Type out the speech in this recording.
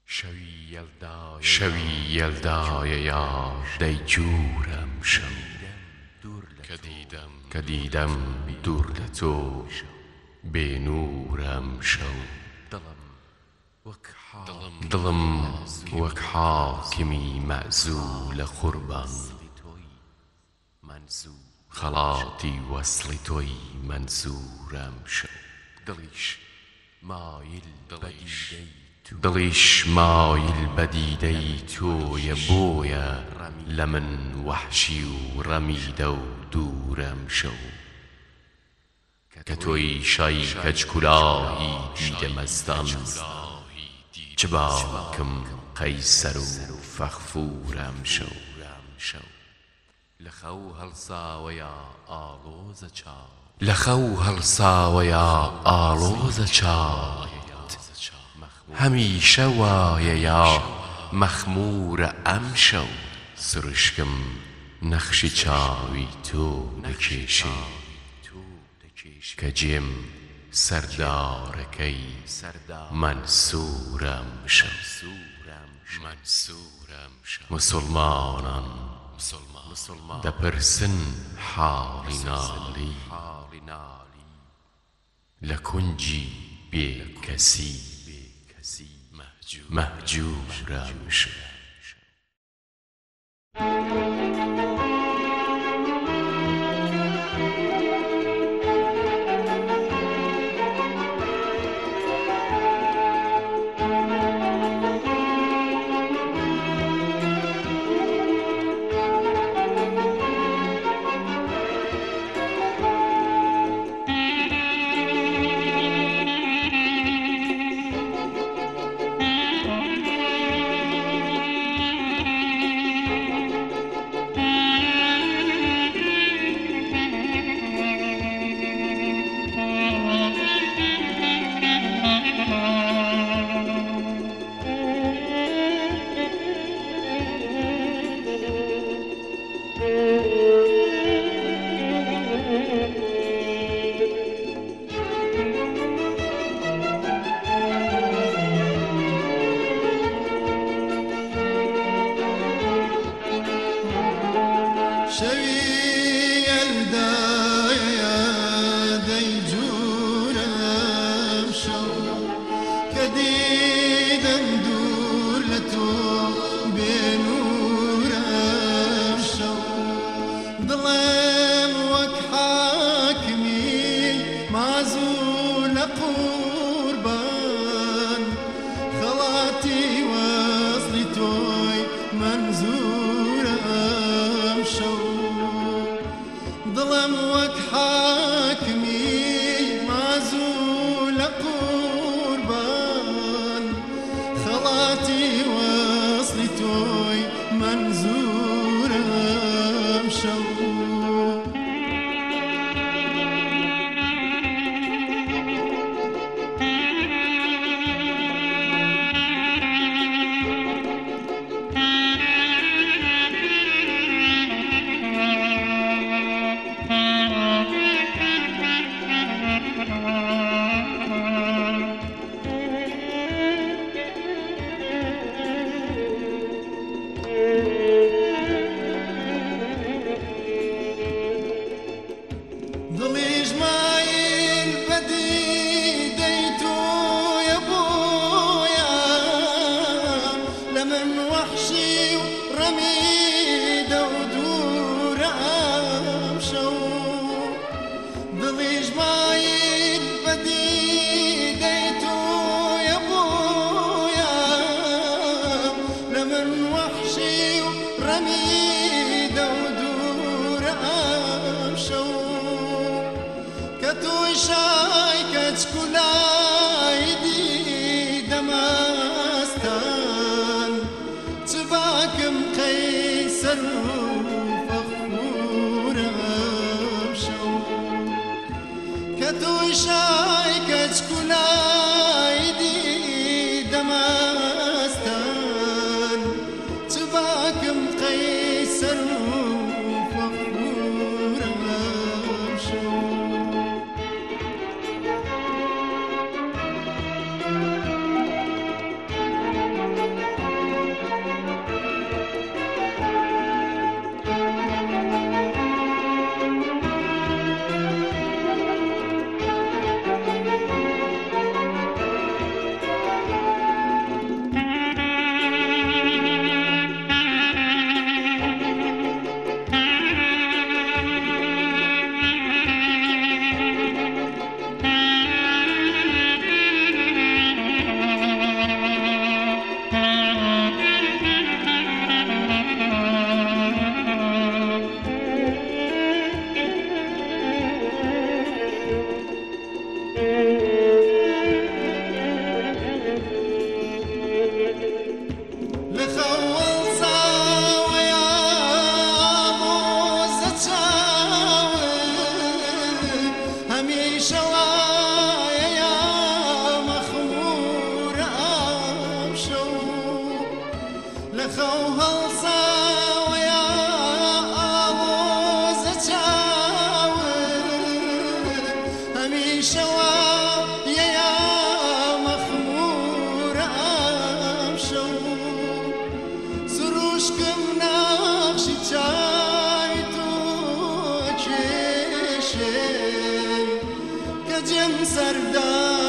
شەوی یەلدایە یار دەیجوورم شەو کە دیدەم دوور لە تۆ بێنوورم شەو دڵم وەک حاکمی مەعزوو لە قوربان خەڵاتی وەسڵی تۆی مەنزوورم شەو دڵیش مایل بە دیدەی تۆیە بۆیە لە من وەحشی و ڕەمیدە و دوورم شەو کە تۆی شای کەچکولاهی دیدە مەستان چ باوکم قەیسەر و فەغفوورم شەو لە خەو هەڵساوەیە ئاڵۆزە چاوت هەمیشە وایەیە مەخمورە ئەم شەو سروشکم نەخشی چاوی تۆ بکێشێ کە جێم سەردارەکەی مەنسوورم شەو موسڵمانان دەپرسن حاڵی ناڵی لە کونجی بێکەسی مەهجوورم شەو دڵم وەک حاکمی مازوو لە قوربان خەڵاتی وەسڵی تۆی مەنزوورم شەو شای کەچکولای دیدەمەستان چ باکم قەیسەر و فەغفوورم شەو کە توی شای کەچکولای دیدەمەستان چ باکم قەیسەر و فەغفوورم شەو لخول صاوي موزتشاوي هميشه ويا مخمور أمشو لخوها صاوي موزتشاوي هميشه ويا مخمور أمشو سروشكم نقشي چای تو چشه که جم سردار